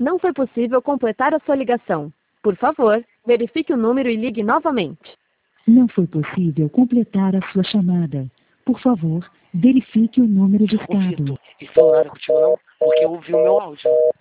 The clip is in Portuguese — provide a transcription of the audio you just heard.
Não foi possível completar a sua ligação. Por favor, verifique o número e ligue novamente. Não foi possível completar a sua chamada. Por favor, verifique o número Ô, discado. Vitor, esse celular é contigo não? Porque eu ouvi o meu áudio.